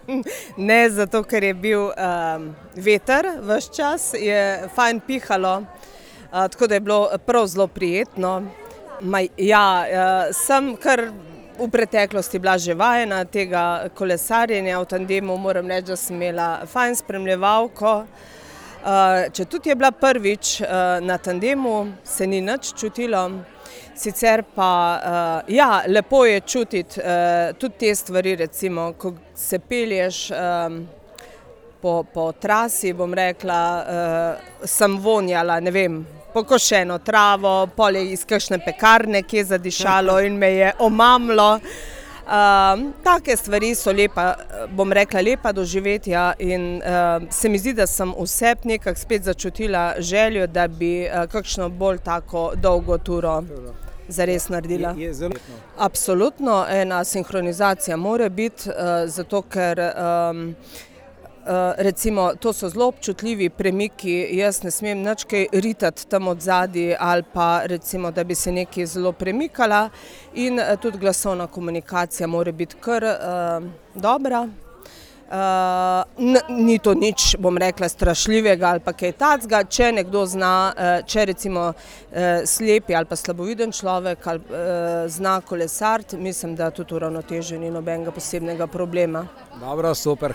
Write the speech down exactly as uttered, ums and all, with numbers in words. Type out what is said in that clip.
Ne, zato ker je bil um, veter ves čas, je fajn pihalo, uh, tako da je bilo prav zelo prijetno. Ma, ja, uh, sem kar v preteklosti bila že vajena tega kolesarjenja v tandemu, moram reči, da sem imela fajn spremljevalko. Uh, če tudi je bila prvič uh, na tandemu, se ni nič čutilo. Sicer pa, uh, ja, lepo je čutiti uh, tudi te stvari, recimo, ko se pelješ um, po, po trasi, bom rekla, uh, sem vonjala, ne vem, pokošeno travo, pol je iz kakšne pekarne kje zadišalo in me je omamlo. Uh, take stvari so lepa, bom rekla, lepa doživetja in uh, se mi zdi, da sem vseb nekako spet začutila željo, da bi uh, kakšno bolj tako dolgo turo zares naredila. Je, je zelo... Absolutno, ena sinhronizacija mora biti, uh, zato ker um, Uh, recimo, to so zelo občutljivi premiki, jaz ne smem nič kaj ritati tam od zadaj ali pa recimo, da bi se nekaj zelo premikala in uh, tudi glasovna komunikacija mora biti kar uh, dobra. Uh, n, ni to nič, bom rekla, strašljivega ali pa kaj takega, če nekdo zna, uh, če recimo uh, slepi ali pa slaboviden človek ali uh, zna kolesariti, mislim, da tudi uravnotežen ni nobenega posebnega problema. Dobro, super,